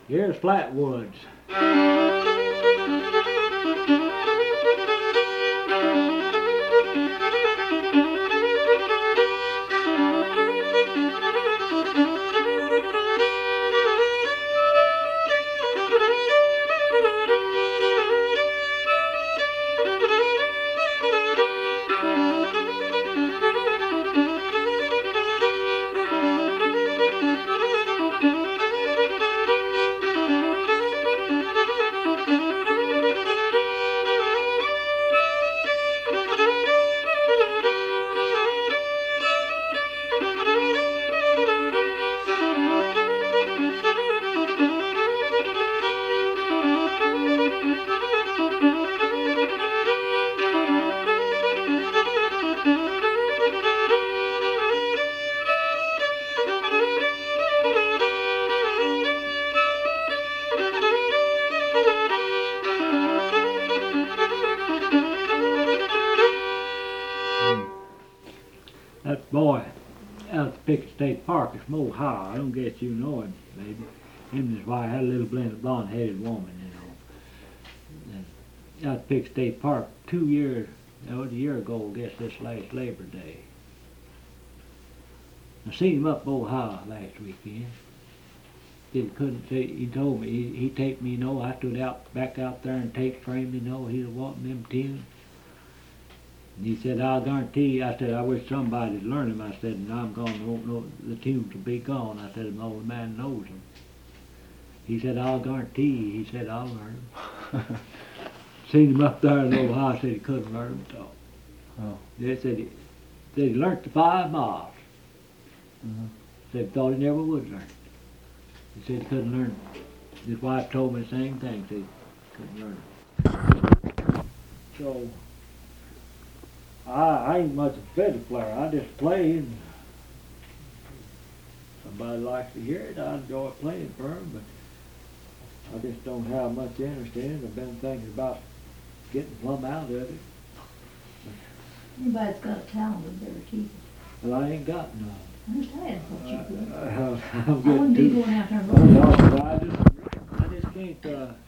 Here's Flatwoods. That boy out at Pickett State Park is Mo Howe. I don't guess you know him, maybe. Him and his wife had a little blonde-headed woman, And out at Pickett State Park 2 years, that was a year ago, I guess this last Labor Day. I seen him up Mo Howe last weekend. He couldn't say, he told me, he taped me, I stood back out there and tape framed, he was wanting them tunes. And he said, I'll guarantee, I said, I wish somebody'd learn them. I said, and I'm gone, won't know, the tunes will be gone. I said, an old man knows them. He said, I'll guarantee, he said, I'll learn them. Seen him up there in Ohio, said he couldn't learn them at all. Oh. They said he learned the 5 miles. Said he thought he never would learn it. He said he couldn't learn it. His wife told me the same thing, said he couldn't learn it. So, I ain't much of a fiddle player. I just play, and somebody likes to hear it. I enjoy playing for them, but I just don't have much interest in it. I've been thinking about getting plumb out of it. Anybody's got a talent, they better keep it. Well, I ain't got none. I understand what you do. I'm I wouldn't be good going out there and running. I just can't,